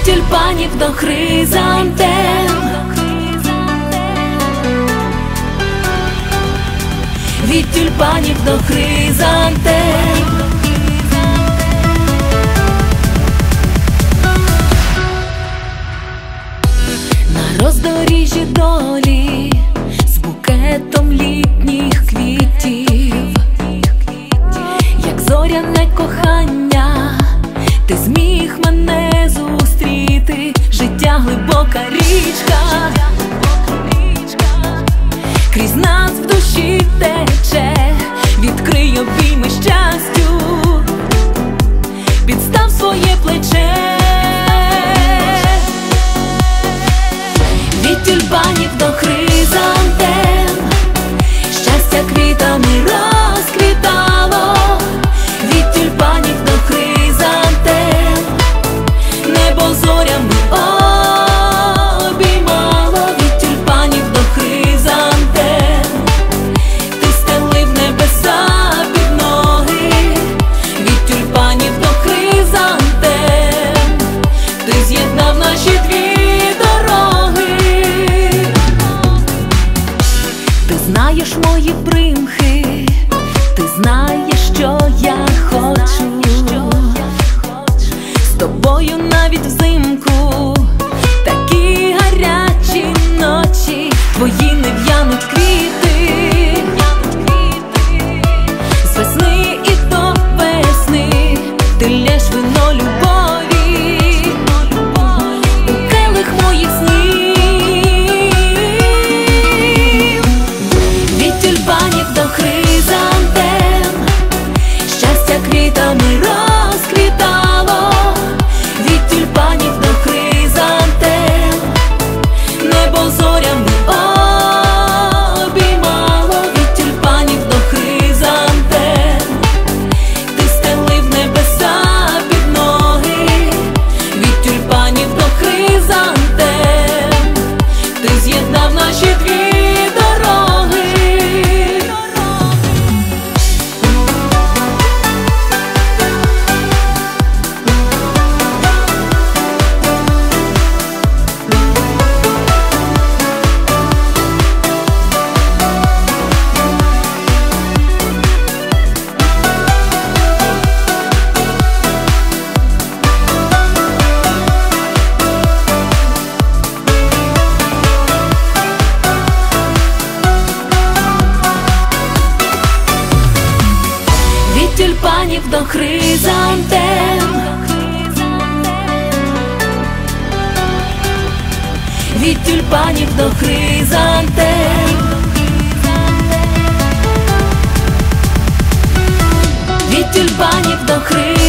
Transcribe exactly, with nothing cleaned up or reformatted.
від тюльпанів до хризантем, від тюльпанів до хризантем. На роздоріжжі долі з букетом літніх квітів, як зоряне кохання, ти зміг мене зустріти. Життя глибока річка, крізь нас в душі тече. Відкрий обійми щастю, підстав своє плече. Від тюльпанів до хризантем, щастя квітами розквітало. Від тюльпанів до хризантем, небо зорями обіймало. Від тюльпанів до хризантем, ти стелив небеса під ноги. Від тюльпанів до хризантем, ти з'єднав наші дві дороги. Ти знаєш мої примхи, ти знаєш, що я хочу. З тобою навіть взимку такі гарячі ночі. Твої не в'януть квіти, з весни і до весни ти лєш вино любові у келих моїх снів. Від тюльпанів до хризантем, щастя квітами розквітало. Від тюльпанів до хризантем, небо зорями обіймало. Від тюльпанів до хризантем, ти стелив небеса під ноги. Від тюльпанів до хризантем, ти з'єднав наші дві дороги. Від тюльпанів до хризантем, від тюльпанів до хризантем, від тюльпанів до хризантем.